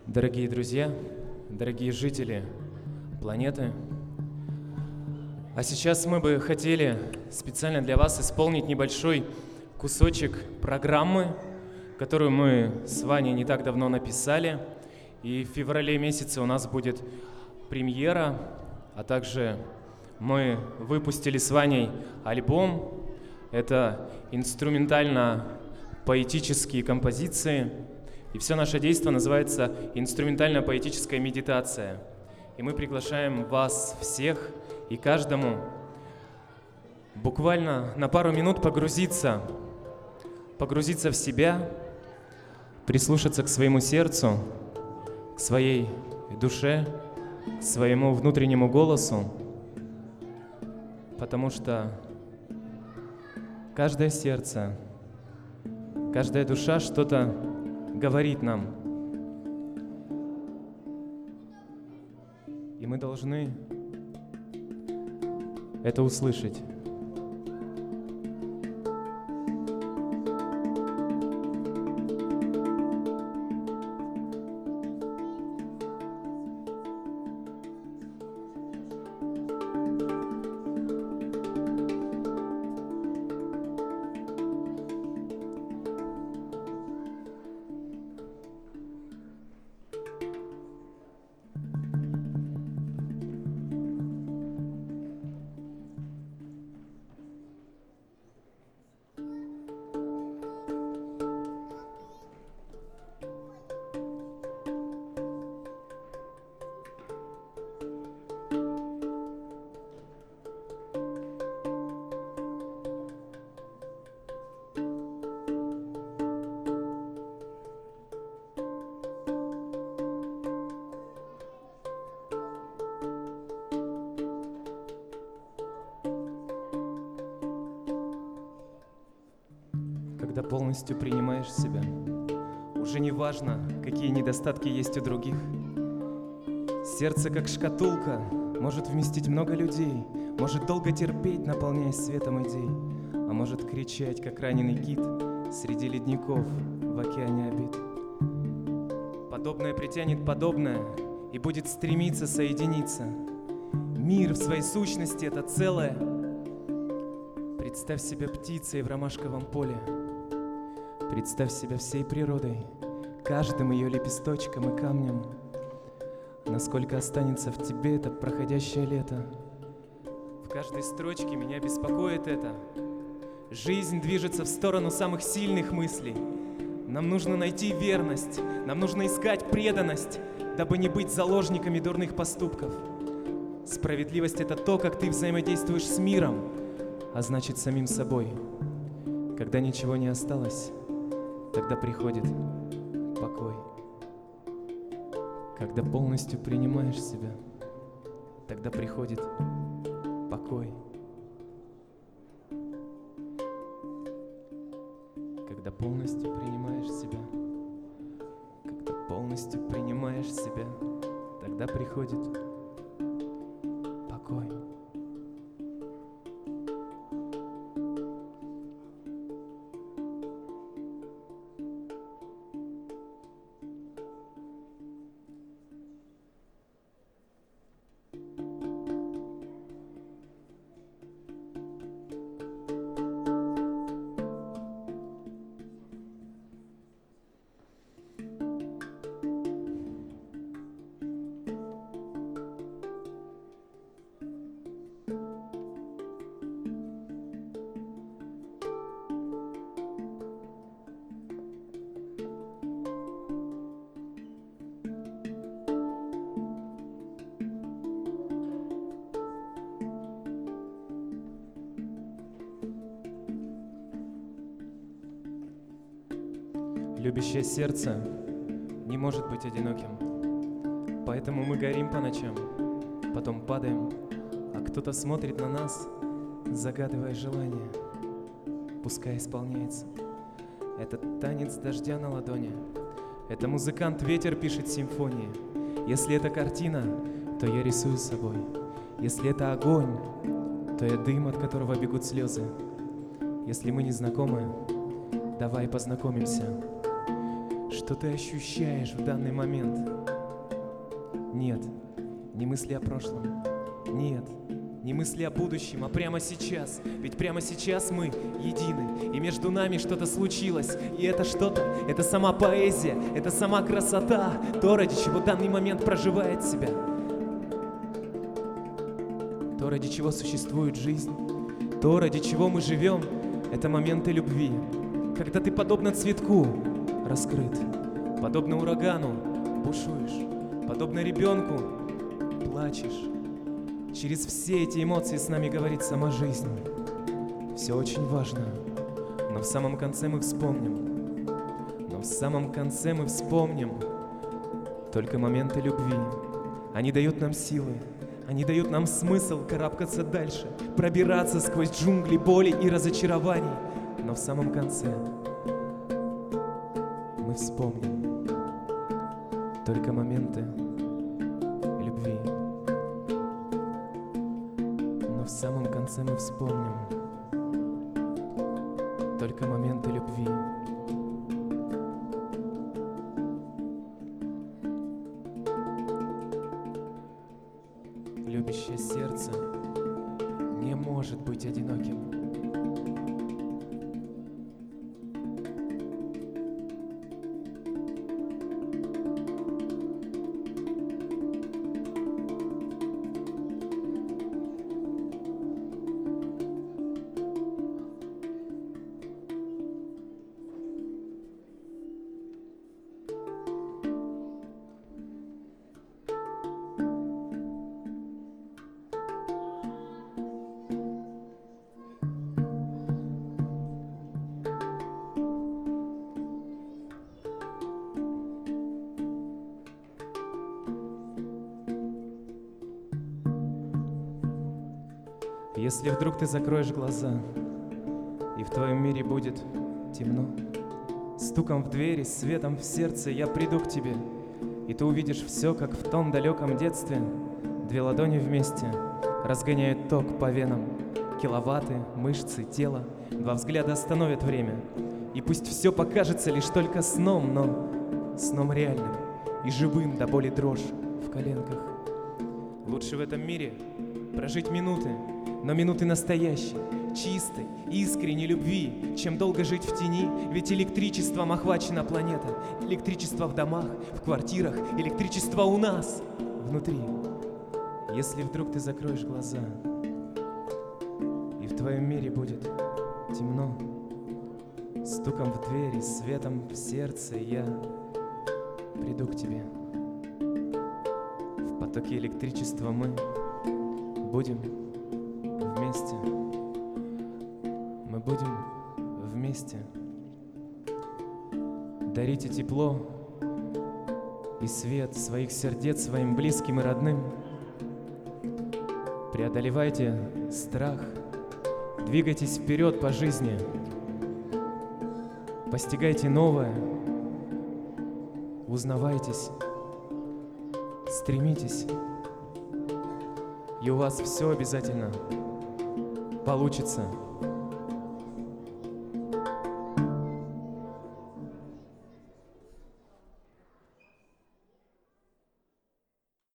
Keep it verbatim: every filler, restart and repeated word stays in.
Дорогие друзья, дорогие жители планеты, а сейчас мы бы хотели специально для вас исполнить небольшой кусочек программы, которую мы с Ваней не так давно написали. И в феврале месяце у нас будет премьера, а также мы выпустили с Ваней альбом. Это инструментально-поэтические композиции. И все наше действие называется «Инструментально-поэтическая медитация». И мы приглашаем вас всех и каждому буквально на пару минут погрузиться, погрузиться в себя, прислушаться к своему сердцу, к своей душе, к своему внутреннему голосу, потому что каждое сердце, каждая душа что-то говорит нам. И мы должны это услышать. Когда полностью принимаешь себя, уже не важно, какие недостатки есть у других. Сердце, как шкатулка, может вместить много людей, может долго терпеть, наполняясь светом идей, а может кричать, как раненый кит, среди ледников в океане обид. Подобное притянет подобное и будет стремиться соединиться. Мир в своей сущности — это целое. Представь себя птицей в ромашковом поле. Представь себя всей природой, каждым ее лепесточком и камнем. Насколько останется в тебе это проходящее лето. В каждой строчке меня беспокоит это. Жизнь движется в сторону самых сильных мыслей. Нам нужно найти верность, нам нужно искать преданность, дабы не быть заложниками дурных поступков. Справедливость — это то, как ты взаимодействуешь с миром, а значит, самим собой. Когда ничего не осталось, тогда приходит покой. Когда полностью принимаешь себя, тогда приходит покой. Когда полностью принимаешь себя, когда полностью принимаешь себя, тогда приходит покой. Любящее сердце не может быть одиноким, поэтому мы горим по ночам, потом падаем, а кто-то смотрит на нас, загадывая желание, пускай исполняется. Это танец дождя на ладони, это музыкант-ветер пишет симфонии. Если это картина, то я рисую с собой. Если это огонь, то я дым, от которого бегут слезы. Если мы не знакомы, давай познакомимся. Что ты ощущаешь в данный момент? Нет, не мысли о прошлом. Нет, не мысли о будущем, а прямо сейчас. Ведь прямо сейчас мы едины, и между нами что-то случилось. И это что-то, это сама поэзия, это сама красота, то, ради чего данный момент проживает себя. То, ради чего существует жизнь, то, ради чего мы живем, это моменты любви. Когда ты подобно цветку раскрыт, подобно урагану бушуешь, подобно ребенку плачешь. Через все эти эмоции с нами говорит сама жизнь. Все очень важно, но в самом конце мы вспомним, но в самом конце мы вспомним только моменты любви. Они дают нам силы, они дают нам смысл карабкаться дальше, пробираться сквозь джунгли боли и разочарований. Но в самом конце мы вспомним только моменты любви. Но в самом конце мы вспомним только моменты любви. Любящее сердце не может быть одиноким. Если вдруг ты закроешь глаза, и в твоем мире будет темно, стуком в двери, светом в сердце я приду к тебе, и ты увидишь все, как в том далеком детстве. Две ладони вместе разгоняют ток по венам, киловатты, мышцы, тело, два взгляда остановят время. И пусть все покажется лишь только сном, но сном реальным и живым до боли дрожь в коленках. Лучше в этом мире прожить минуты, но минуты настоящей, чистой, искренней любви, чем долго жить в тени, ведь электричеством охвачена планета. Электричество в домах, в квартирах, электричество у нас внутри. Если вдруг ты закроешь глаза, и в твоем мире будет темно, стуком в двери, светом в сердце я приду к тебе. В потоке электричества мы будем вместе. Мы будем вместе. Дарите тепло и свет своих сердец своим близким и родным. Преодолевайте страх, двигайтесь вперед по жизни, постигайте новое, узнавайтесь, стремитесь, и у вас все обязательно получится.